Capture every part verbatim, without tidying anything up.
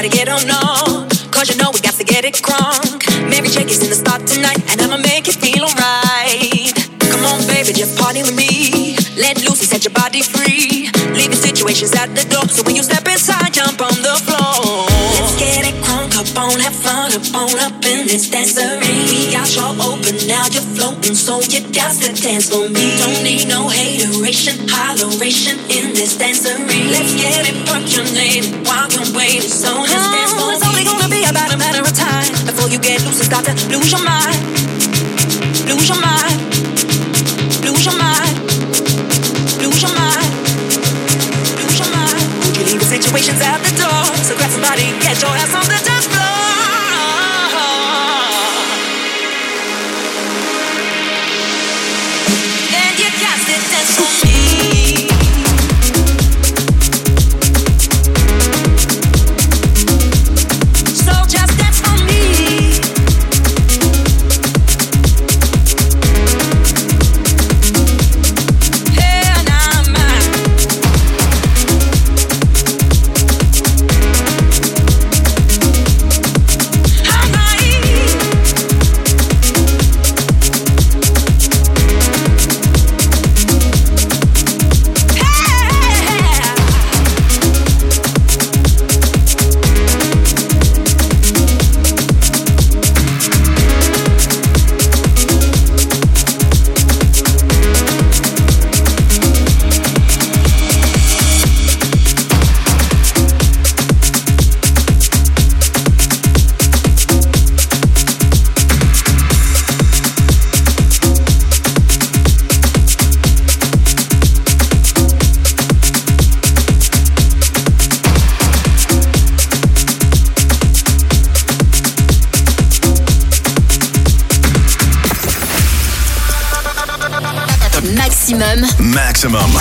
everybody get on up, cause you know we got to get it crunk. Mary J is in the spot tonight, and I'ma make it feel alright. Come on baby, just party with me. Let loose and set your body free. Leaving situations at the door, so when you step inside, jump on the floor. Let's get it crunk up on, have fun up on up in this dancery. We got your open, now you're floating, so you got to dance for me. Don't need no hateration, holleration in this dancery. Let's get it percolated while you're waiting, so just dance for me. It's only gonna be about a matter of time before you get loose and start to lose your mind. Lose your mind. Lose your mind. Lose your mind. Lose your mind. You leave the situations at the door, so grab somebody, get your ass on the dance floor. And you got to dance for me. Maximum.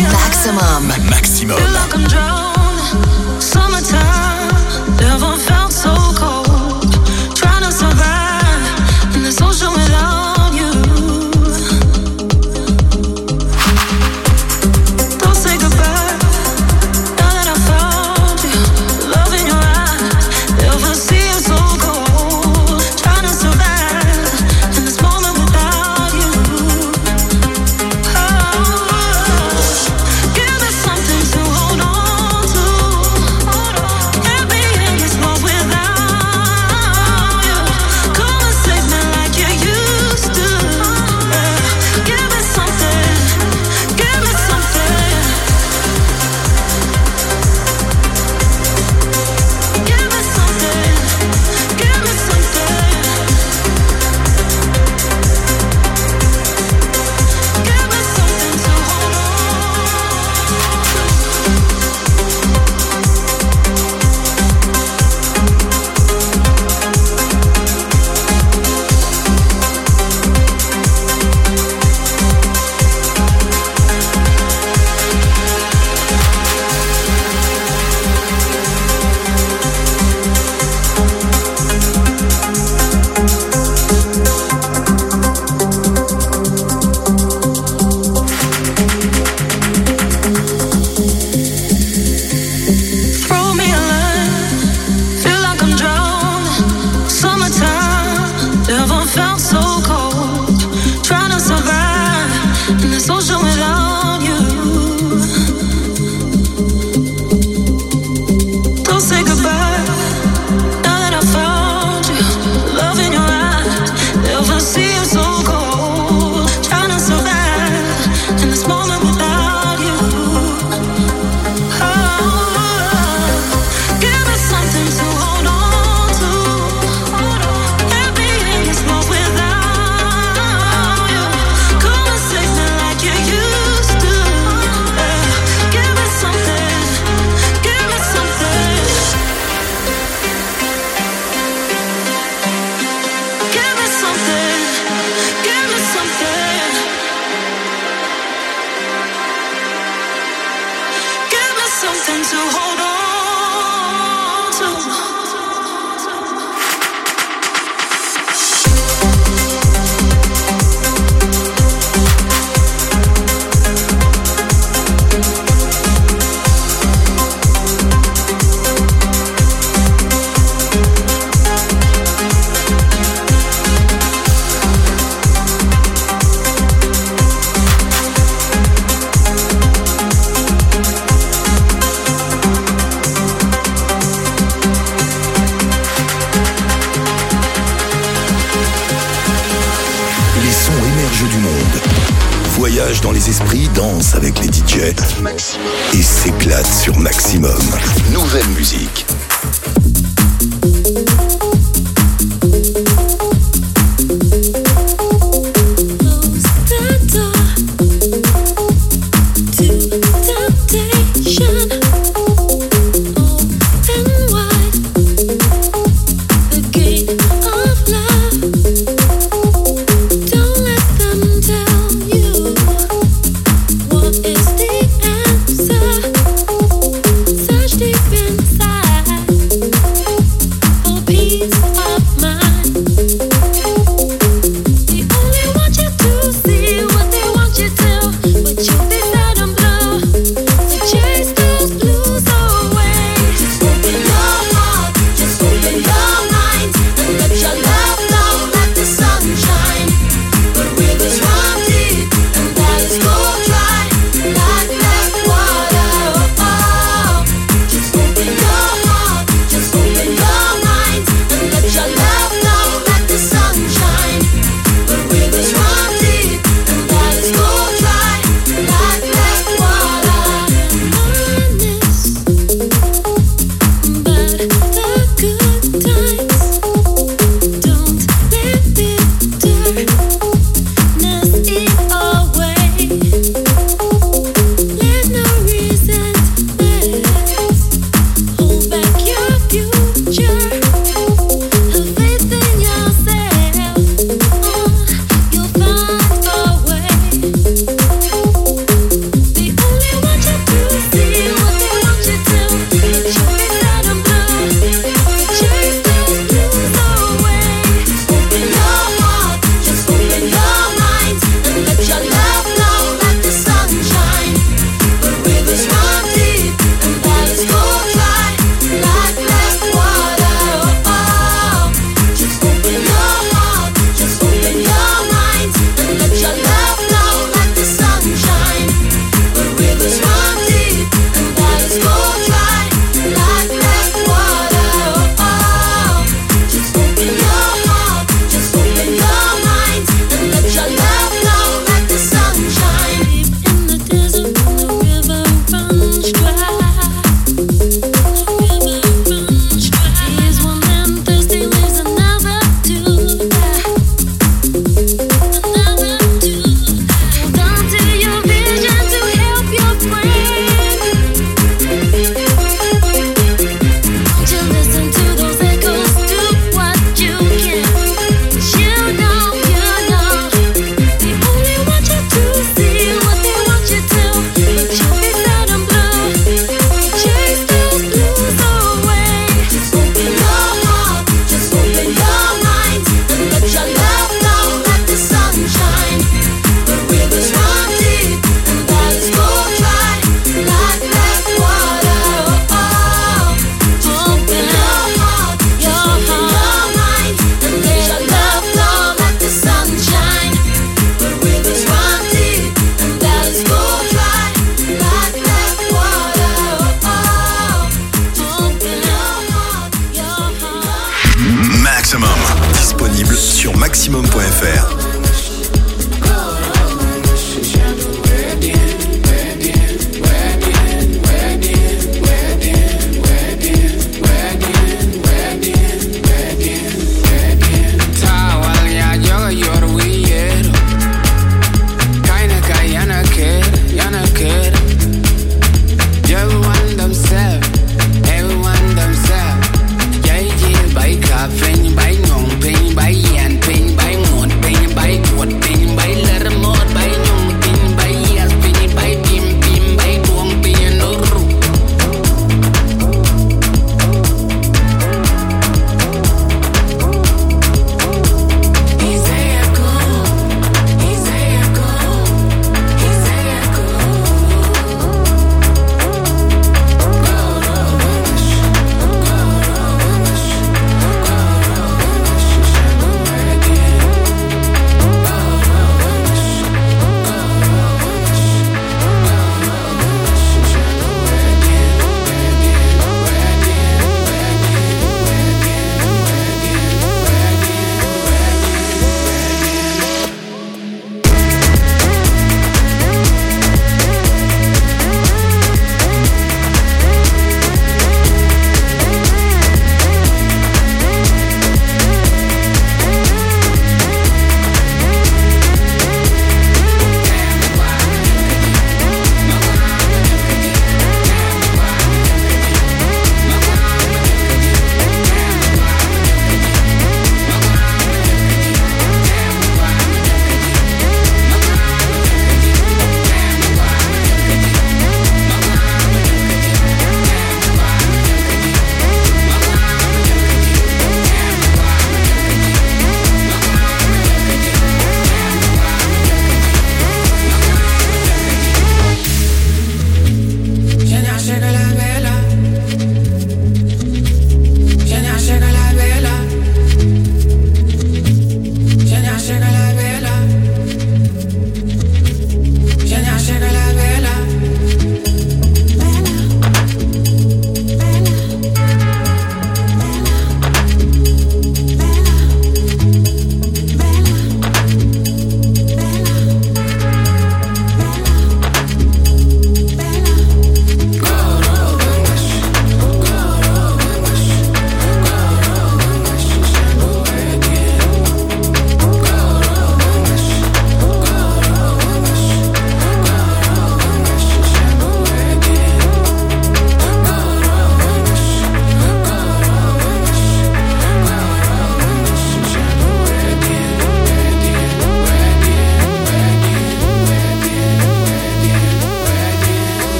Maximum. Maximum. Feel like I'm drowning. Summertime, never felt so cold. Trying to survive in this ocean without you. Don't say goodbye. Now that I found you, love in your eyes, never see you so cold. Trying to survive in this moment without you. Oh, give me something to hold on to. Can't be in this world without you. Come and save me like you used to. Give me something, give me something. Give me something, give me something. Give me something to hold Throw me a line, feel like I'm drowning. Summertime, never felt so cold. Trying to survive in this ocean without you. Don't say goodbye. Now that I found you, love in your eyes, never see you so cold. Trying to survive in this moment without you. Give me something to hold on to. Can't be in this world without you. Come and save me like you used to. Give me something, give me something. Give me something, give me something. Give me something to hold on to. Les sons émergent du monde. Voyage dans les esprits, danse avec les D J et s'éclate sur Maximum. Nouvelle musique. Close the door to temptation. Open wide the gate of love. Don't let them tell you what is the answer. Search deep inside.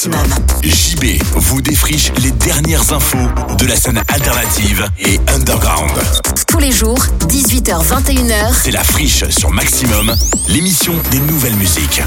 Maximum. J B vous défriche les dernières infos de la scène alternative et underground. Tous les jours, dix-huit heures vingt et une heures. C'est la Friche sur Maximum, l'émission des nouvelles musiques.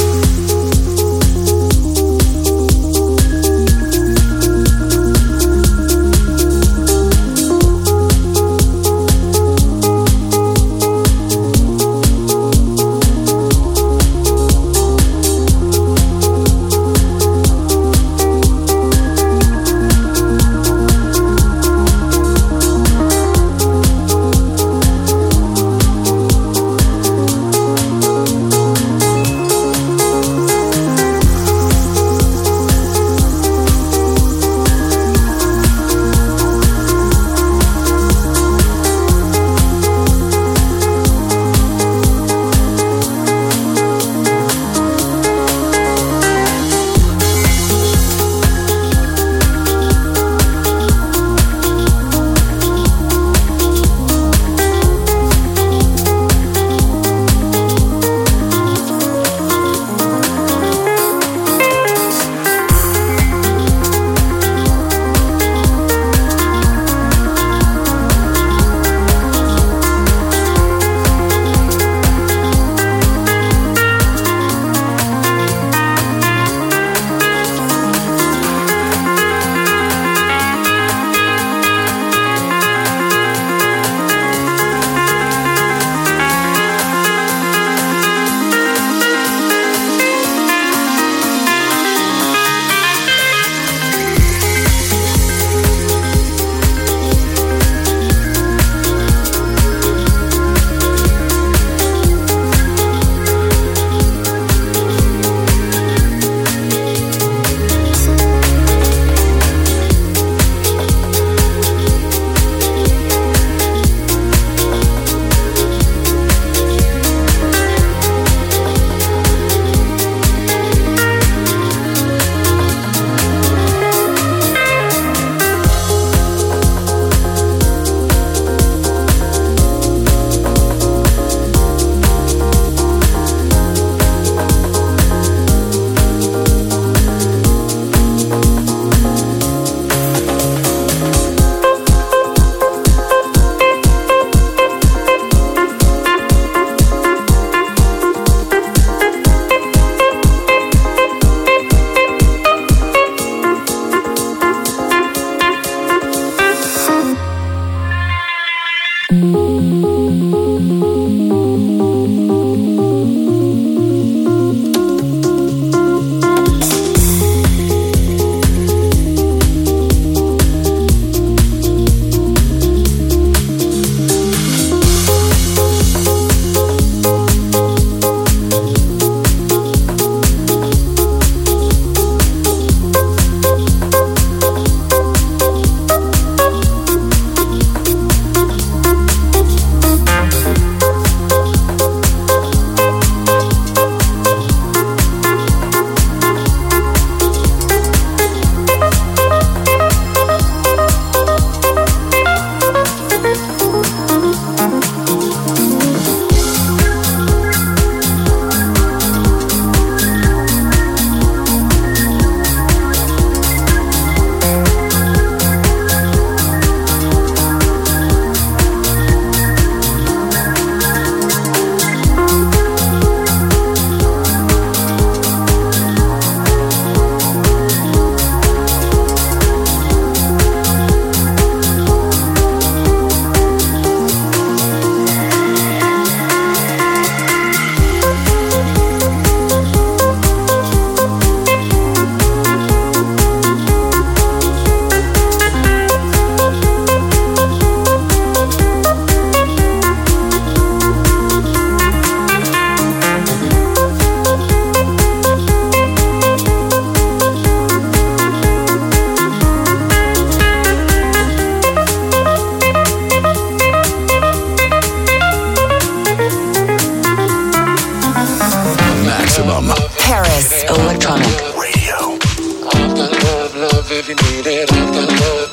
if you need it. I've got love.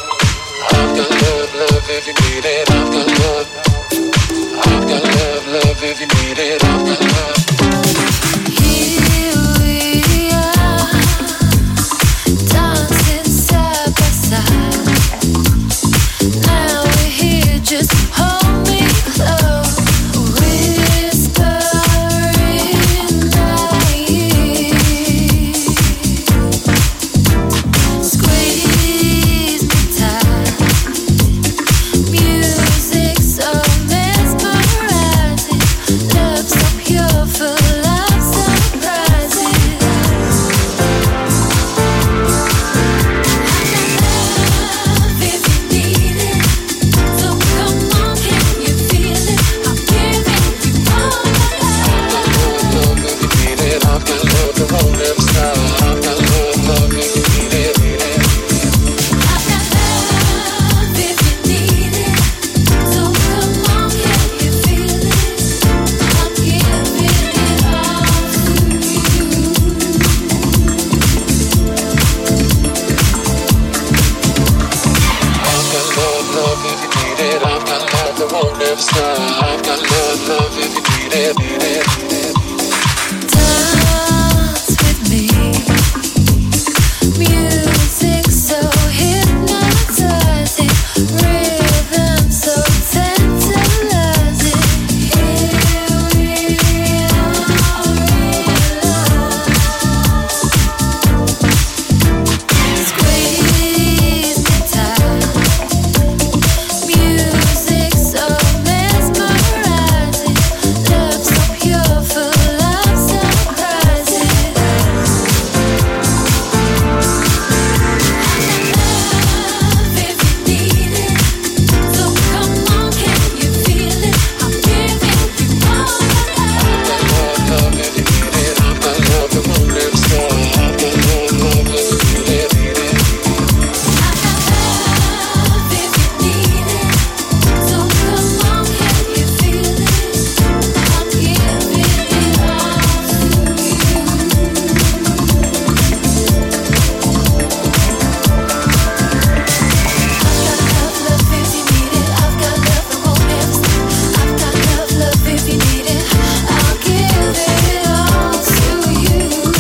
I've got love, love if you need it. I've got love. I've got love, love if you need it. I've got love. Here we are, never stop. I've got love, love if you need it, need it. Dance with me. Music so hypnotizing, rhythm so tantalizing. Here we are, squeeze me tight. Music so mesmerizing, love so pure, full of surprises. Love if you need it, so come on, can you feel it? I'm giving you all the love. Love if you need it. I've got love that won't never stop. I've got love, love if you need it, need it. Love if you need it, so come on, can you feel it? I'm giving it all to you. I've got love, love if you need it. I've got love that won't never stop. I've got love, love if you need it. I'll give it all to you.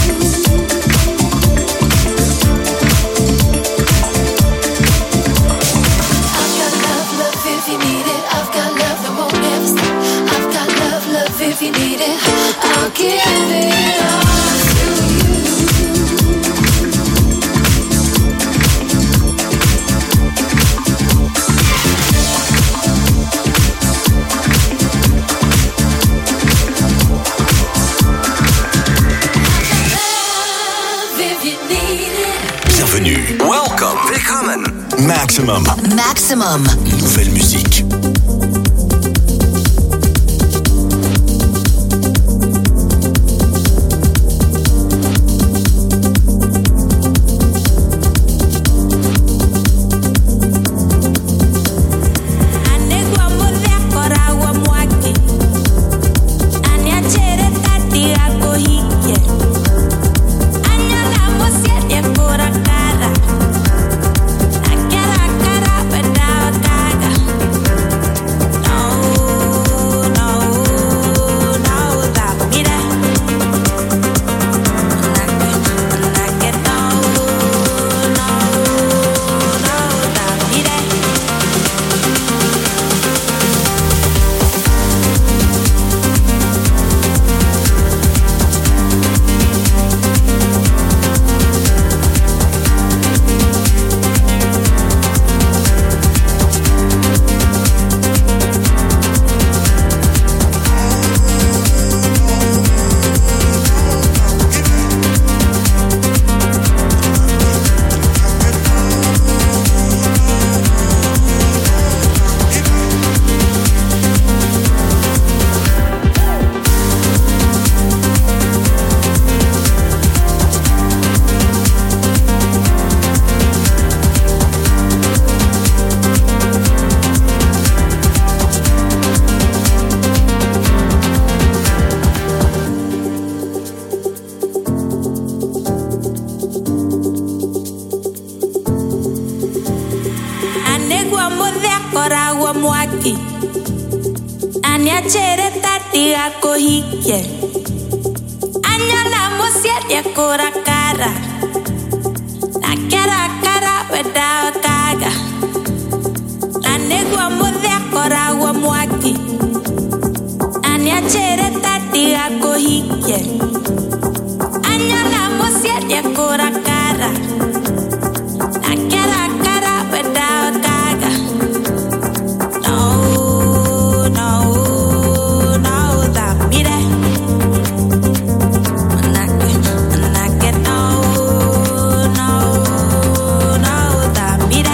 I've got love, love if you need it. I've got love that won't never stop. I've got love, love if you need it. I'll give it all to you. Love if you need it. Bienvenue. Welcome. Willkommen. Maximum. Maximum. Nouvelle musique. Anegwa mudhe korawa mwaki. Aniachere tati ako hike. Anyala musiete kora kara. Akera kara bedawa kaga. No, no, no, da mira. Nake, nake, no, no, no, da mira. Anegwa mudhe korawa mwaki. Aniachere tati ako hike. Anyala musiete kora kara. Nakera kara bedawa kaga. Anegwa mudhe korawa mwaki. Aniachere tati ako hike. Anyala musiete kora kara. Nakera kara bedawa kaga. No, no, no, da mire. Nake, nake, no, no, no, da mire.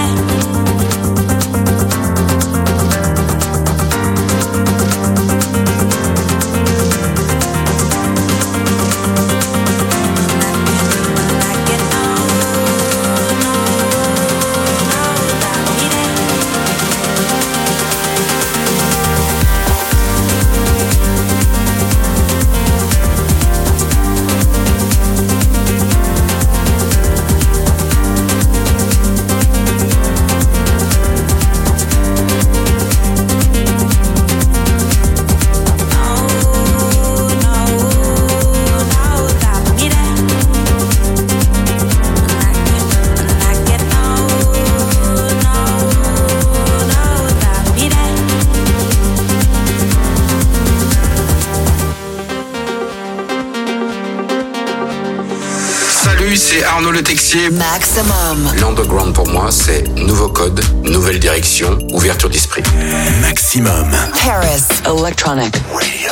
Arnaud Le Texier. Maximum. L'underground pour moi, c'est nouveau code, nouvelle direction, ouverture d'esprit. Maximum. Paris Electronic Radio.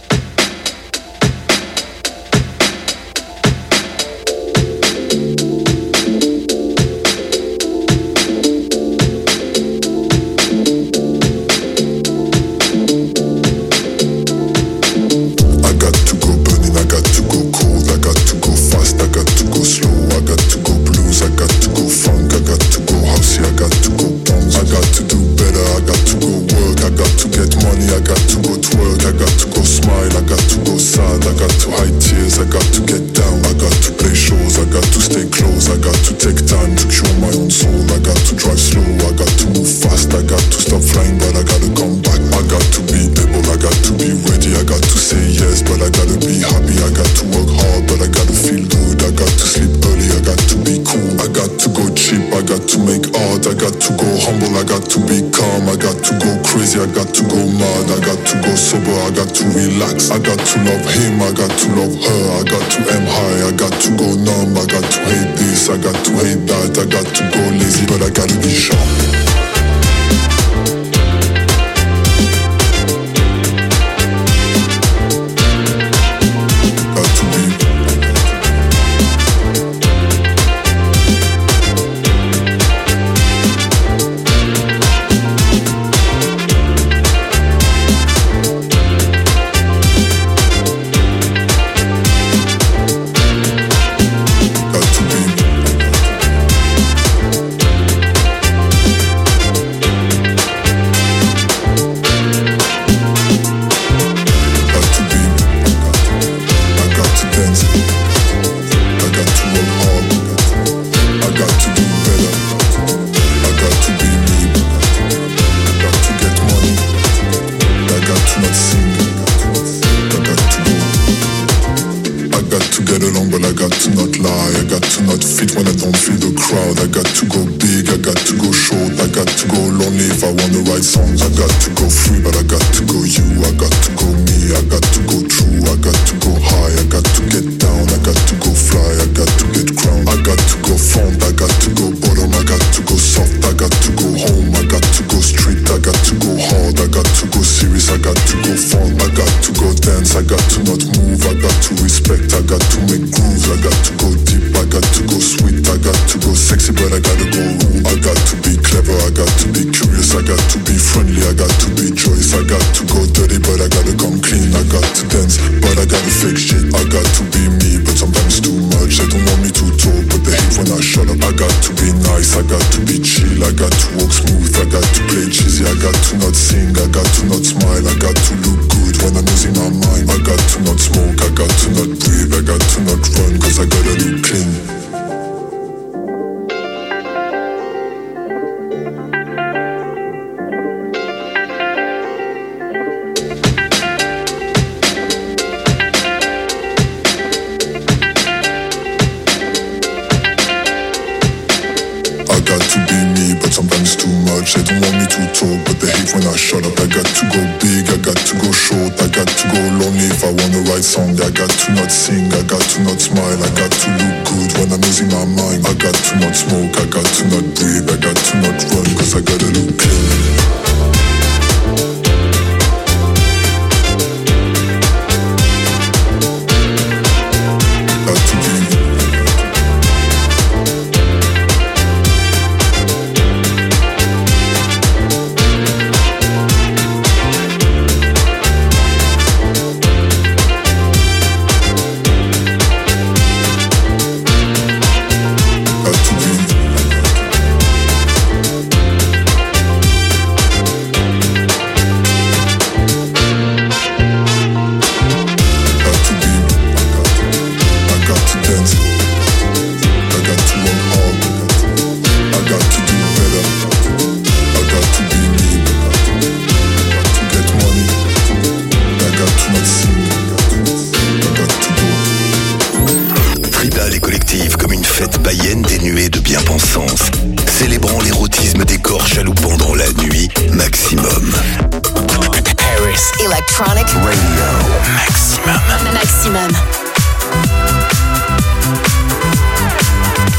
Paris Electronic Radio. Maximum. Maximum.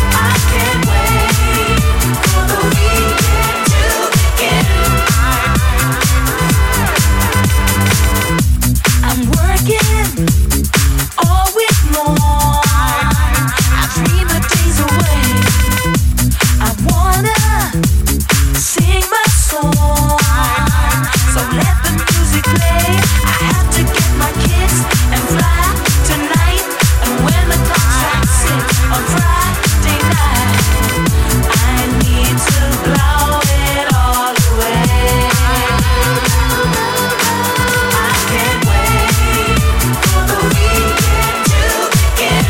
sing my song. So let the music play. I have to get my kicks and fly tonight. And when the clock strikes six on Friday night, I need to blow it all away. I can't wait for the weekend to begin.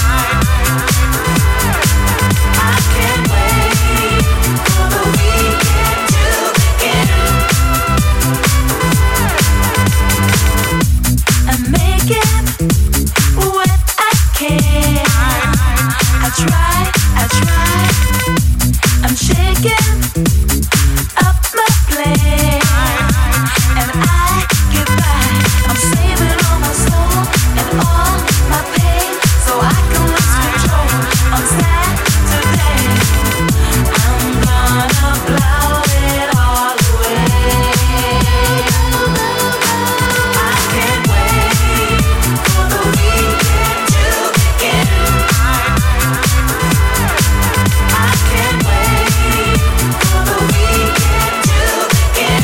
I can't wait for the weekend to begin. I'm making what I can. I try, I try. I'm shaking up my plane, and I get by. I'm saving all my soul and all my pain, so I can lose control on Saturday. I'm gonna blow it all away. I can't wait for the weekend to begin. I can't wait for the weekend to begin.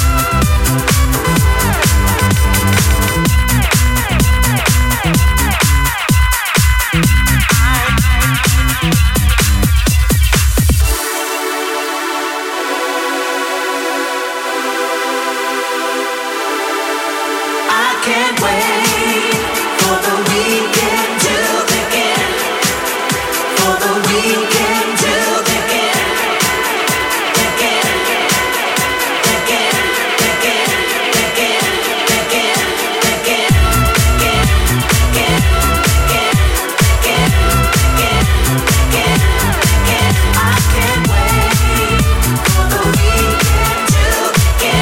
I can't wait for the weekend to begin. For the weekend to begin. Begin. Begin. Begin. Begin. Begin. Begin. Begin. Begin. Begin. Begin. Begin. Begin. I can't wait for the weekend to begin.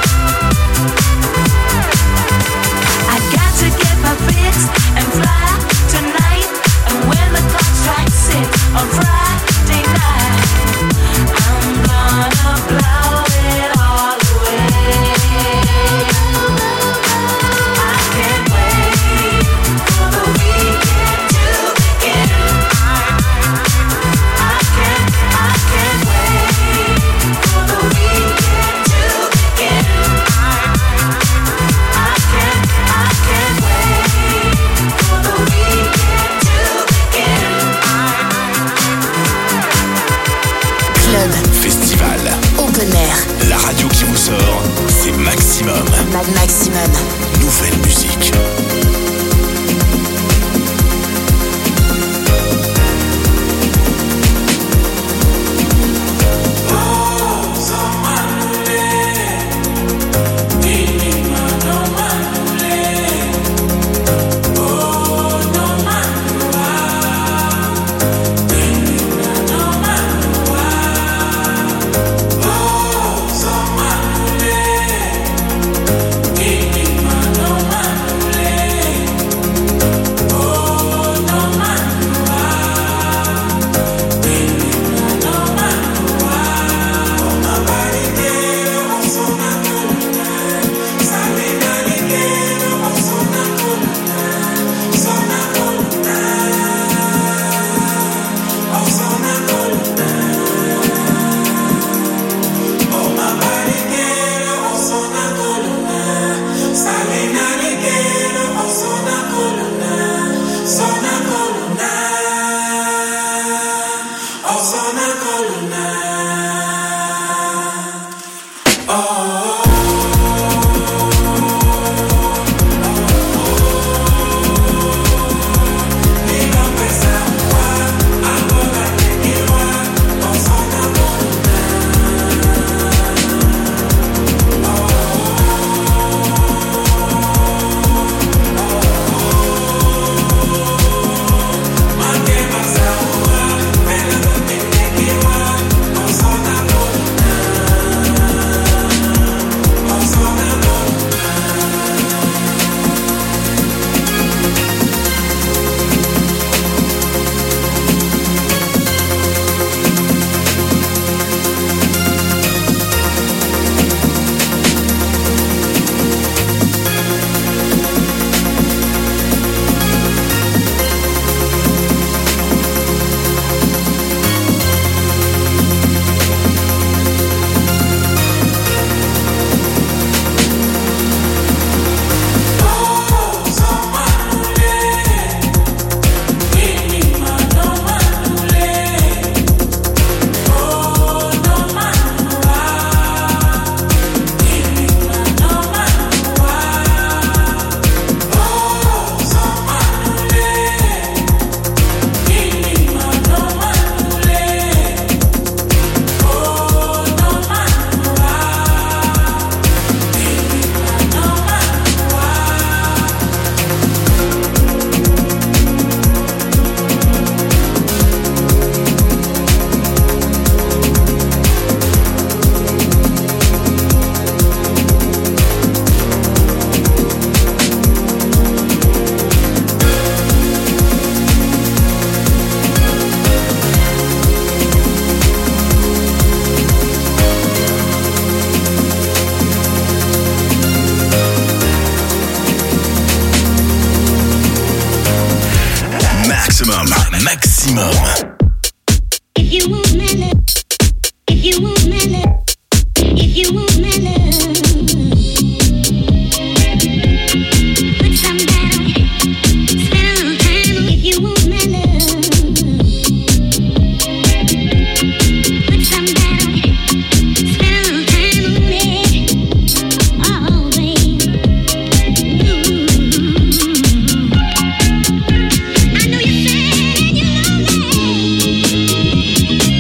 I got to get my fix and fly tonight. And when the clock strikes six on Friday night, I'm gonna blow it all away. I can't wait for the weekend to begin. I can't, I can't wait for the weekend to begin. I can't, I can't wait for the weekend to begin. Club, Festival, open air, la radio qui vous sort, c'est Maximum. Mad Maximum. Nouvelle musique. Manule, Maximum. If you want my love, if you want my love, if you want my love, put some down, spend a little time. If you want my love, put some down, spend a little time on it. Oh, babe, ooh. I know you're sad and you're lonely.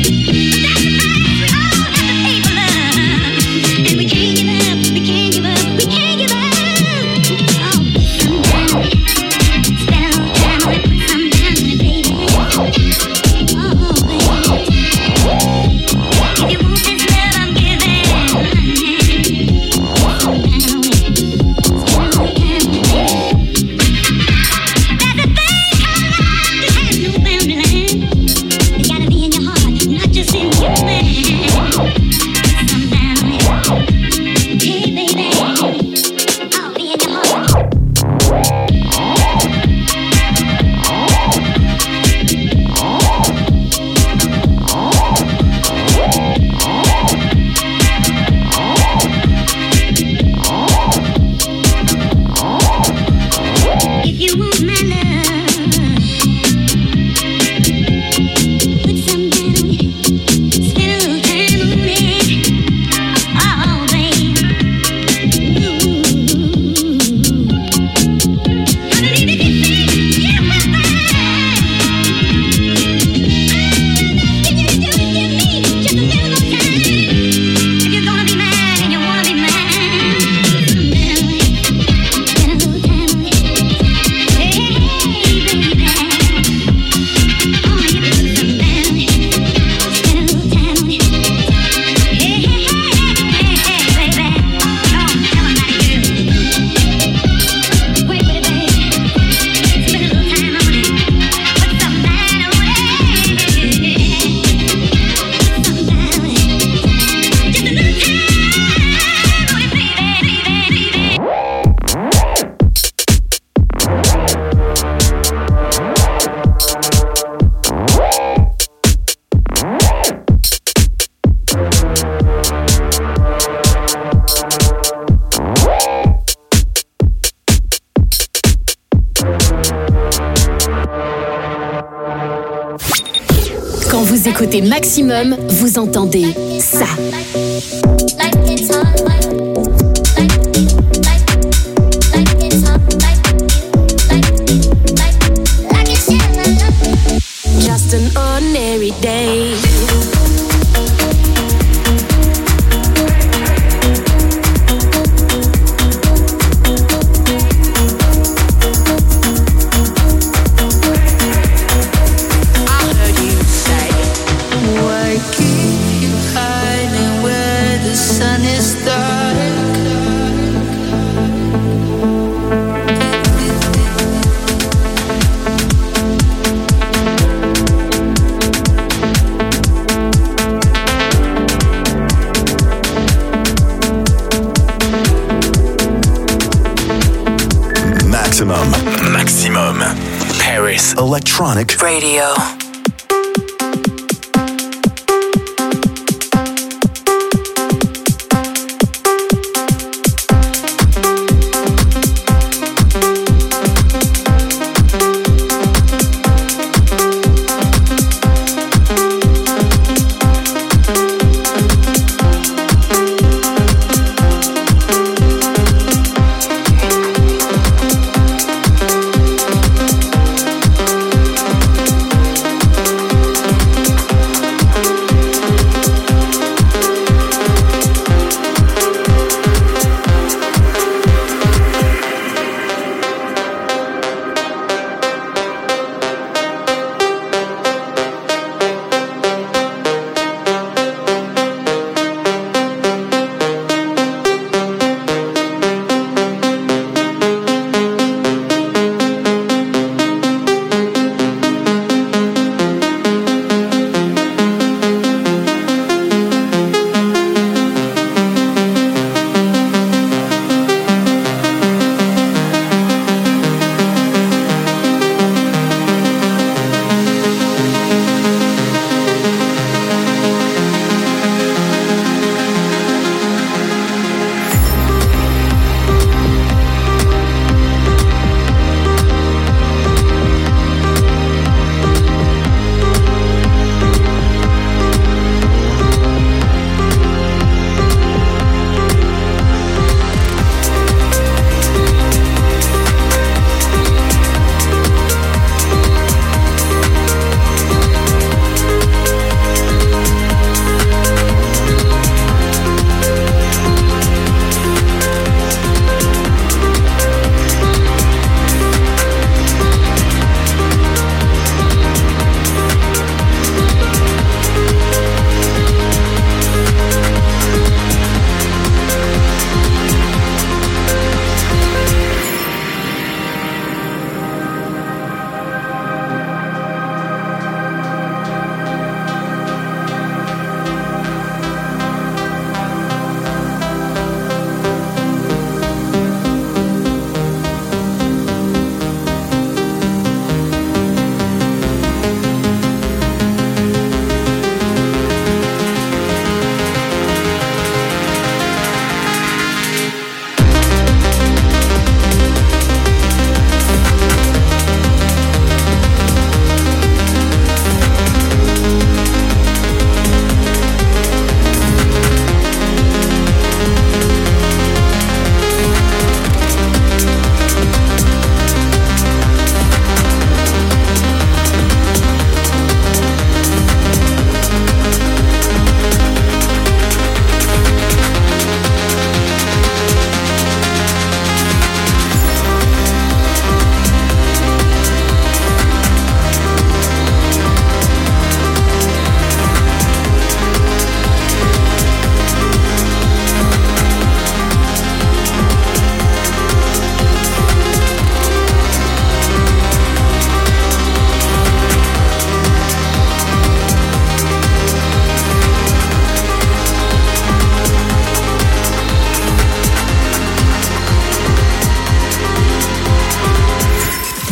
Vous écoutez Maximum, vous entendez ça. Just an ordinary day. Maximum. Paris Electronic Radio.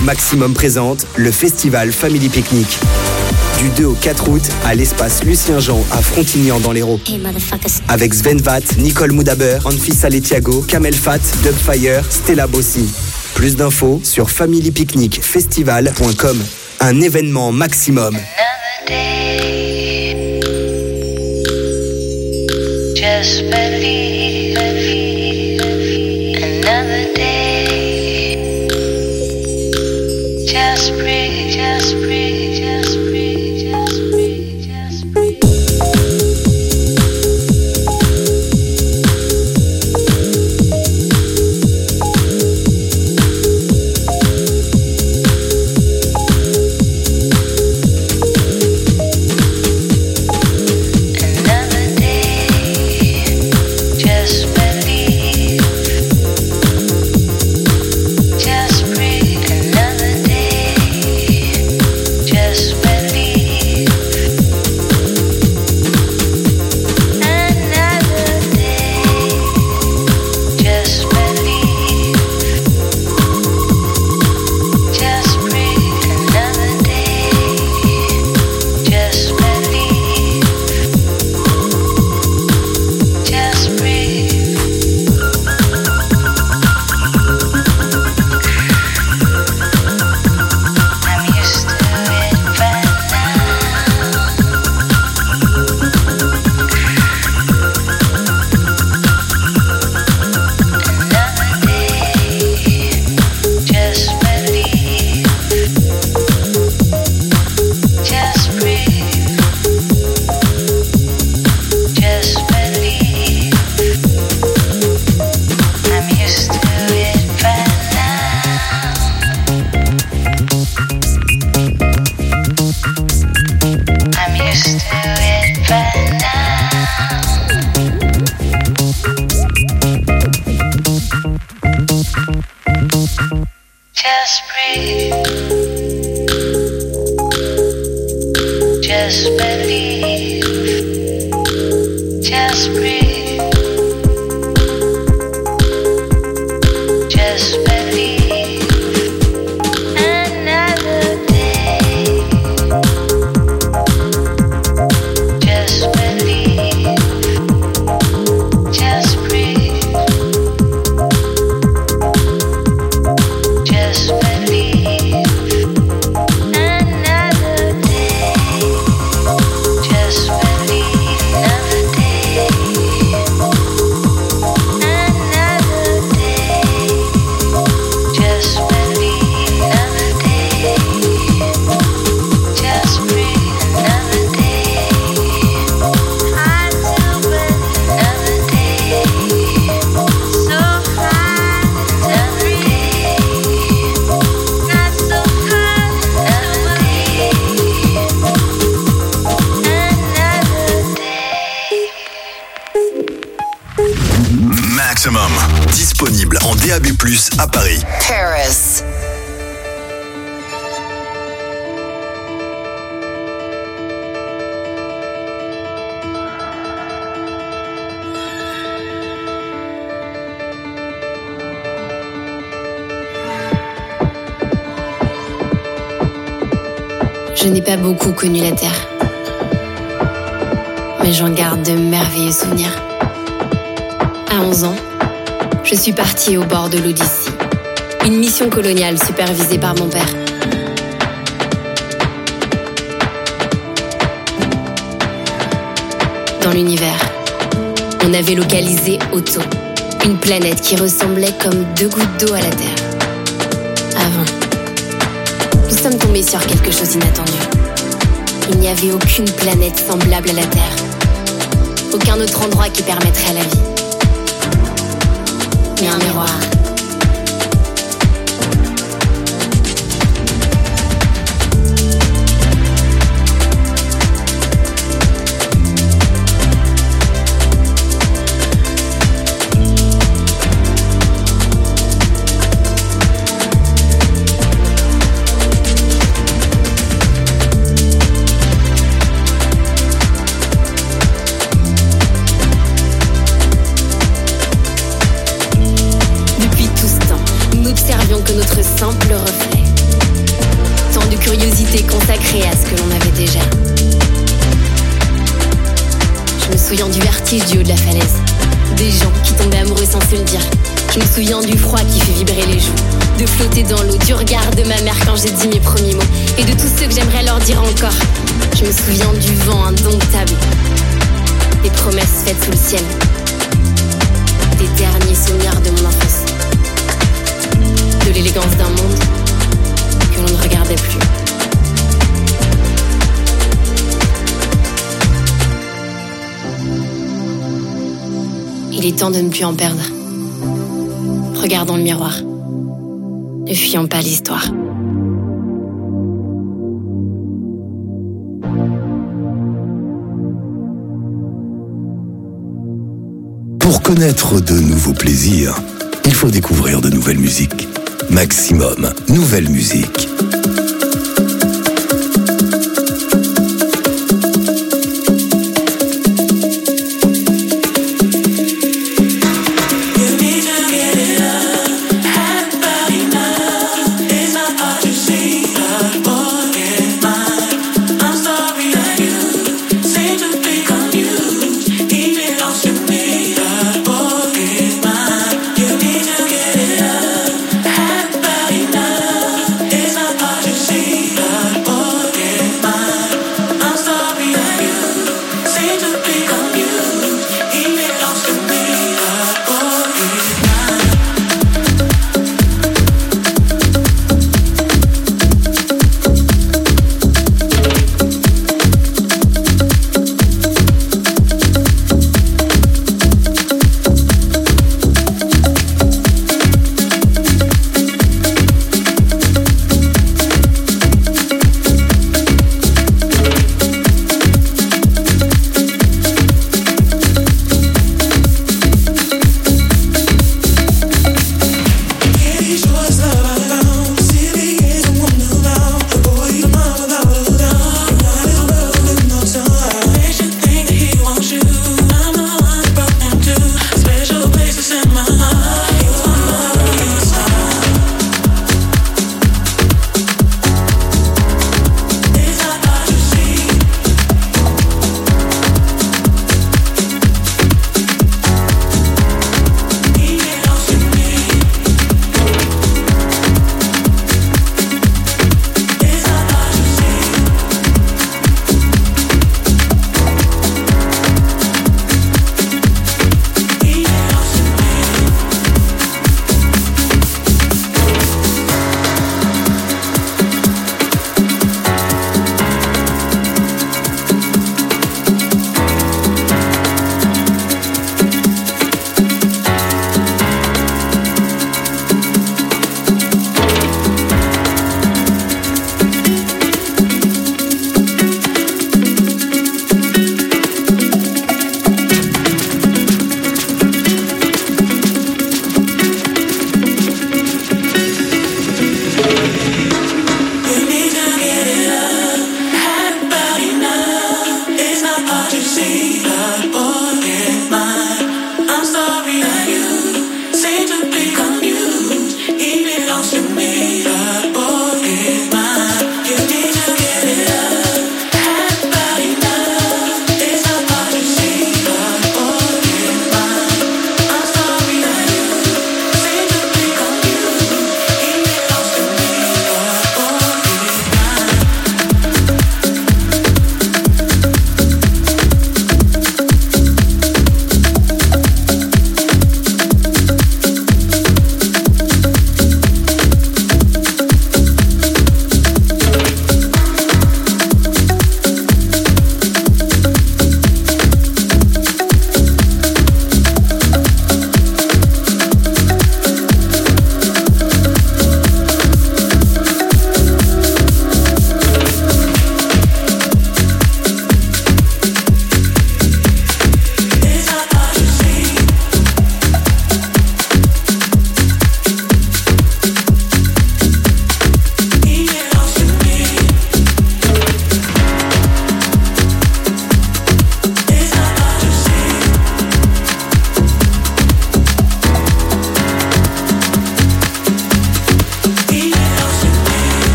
Maximum présente le festival Family Picnic. Du deux au quatre août à l'espace Lucien Jean à Frontignan dans l'Hérault. Avec Sven Vath, Nicole Moudaber, Anfisa Letiago, Kamel Fat, Dubfire, Stella Bossi. Plus d'infos sur family picnic festival point com. Un événement Maximum. Just believe, another day. Just breathe, just breathe, just breathe, just breathe, just breathe. Just breathe. Just believe. Just breathe. Just believe. Another day. Just believe. Just breathe. Just believe. Another day. Just believe. Another day. Another day. Just believe. Another day. Just breathe. Another day. I do believe. Another day. So high to breathe. Not so high to believe. Another day. Maximum, disponible en D A B plus, à Paris. Paris. Je n'ai pas beaucoup connu la Terre, mais j'en garde de merveilleux souvenirs. À onze ans, je suis partie au bord de l'Odyssée, une mission coloniale supervisée par mon père. Dans l'univers, on avait localisé Otto, une planète qui ressemblait comme deux gouttes d'eau à la Terre. Avant, nous sommes tombés sur quelque chose d'inattendu. Il n'y avait aucune planète semblable à la Terre. Aucun autre endroit qui permettrait à la vie. Mais un miroir. vertige du haut de la falaise. Des gens qui tombaient amoureux sans se le dire. Je me souviens du froid qui fait vibrer les joues, de flotter dans l'eau, du regard de ma mère quand j'ai dit mes premiers mots, et de tous ceux que j'aimerais leur dire encore. Je me souviens du vent indomptable, des promesses faites sous le ciel, des derniers souvenirs de mon enfance, de l'élégance d'un monde que l'on ne regardait plus. Il est temps de ne plus en perdre. Regardons le miroir. Ne fuyons pas l'histoire. Pour connaître de nouveaux plaisirs, il faut découvrir de nouvelles musiques. Maximum, nouvelle musique. It's not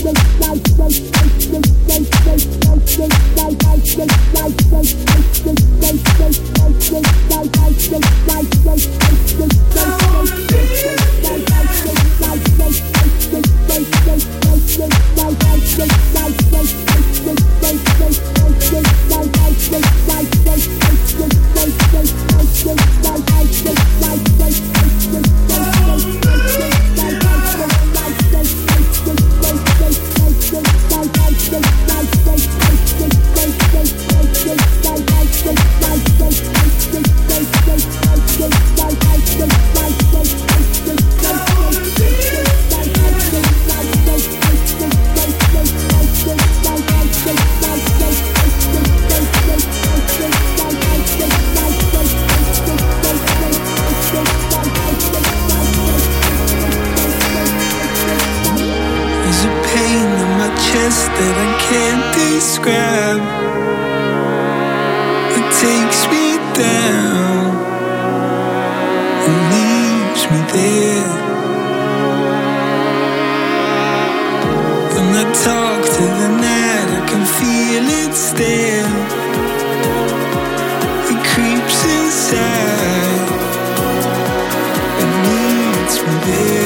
It needs me there.